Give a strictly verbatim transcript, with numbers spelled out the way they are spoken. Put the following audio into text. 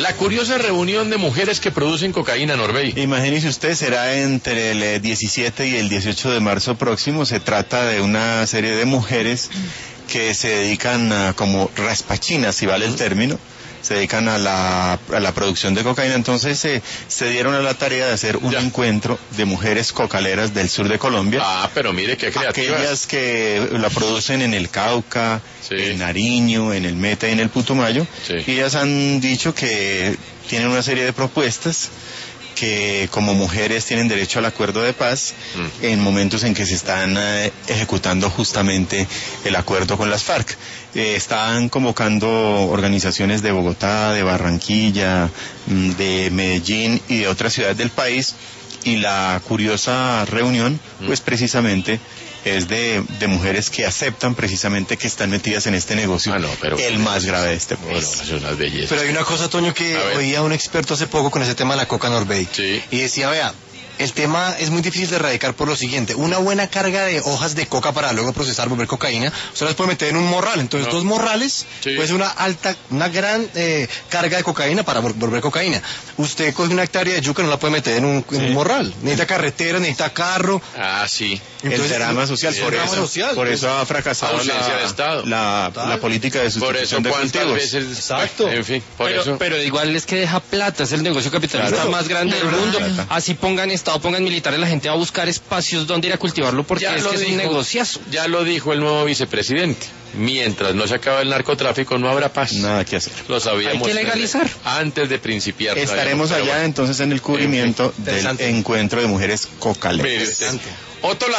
La curiosa reunión de mujeres que producen cocaína, Norbey. Imagínese usted, será entre el diecisiete y el dieciocho de marzo próximo. Se trata de una serie de mujeres que se dedican a, como raspachinas, si vale el término, se dedican a la, a la producción de cocaína. Entonces eh, se dieron a la tarea de hacer un ya. encuentro de mujeres cocaleras del sur de Colombia. Ah, pero mire qué creativas. Aquellas que la producen en el Cauca, sí. en Nariño, en el Meta y en el Putumayo. Sí. Y ellas han dicho que tienen una serie de propuestas que como mujeres tienen derecho al acuerdo de paz mm. en momentos en que se están eh, ejecutando justamente el acuerdo con las FARC. Eh, están convocando organizaciones de Bogotá, de Barranquilla, de Medellín y de otras ciudades del país, y la curiosa reunión mm. pues precisamente es de, de mujeres que aceptan precisamente que están metidas en este negocio, ah, no, pero, el más grave de este país. Bueno, es una belleza. Pero hay una cosa, Toño, que oía un experto hace poco con ese tema de la coca, Norbey, sí. y decía, vea, el tema es muy difícil de erradicar por lo siguiente: una buena carga de hojas de coca para luego procesar, volver cocaína, usted las puede meter en un morral. Entonces no. dos morrales, sí. puede ser una alta, una gran eh, carga de cocaína para volver cocaína. Usted coge una hectárea de yuca, no la puede meter en un, sí. en un morral. Necesita carretera, necesita carro. Ah, sí. Entonces, el drama social, sí, por, el eso, drama social, por eso ha fracasado la, de Estado. La, la política de sustitución por eso, de cultivos. Veces, exacto. En fin, por pero, eso. pero igual es que deja plata, es el negocio capitalista claro. más grande del mundo. Plata. Así pongan Estado, pongan militares, la gente va a buscar espacios donde ir a cultivarlo porque ya es que dijo, es un negociazo. Ya lo dijo el nuevo vicepresidente. Mientras no se acabe el narcotráfico no habrá paz. Nada que hacer. Lo sabíamos. Hay que legalizar. Antes de principiar. Estaremos allá bueno. entonces en el cubrimiento en fin, del encuentro de mujeres cocaleras. Otto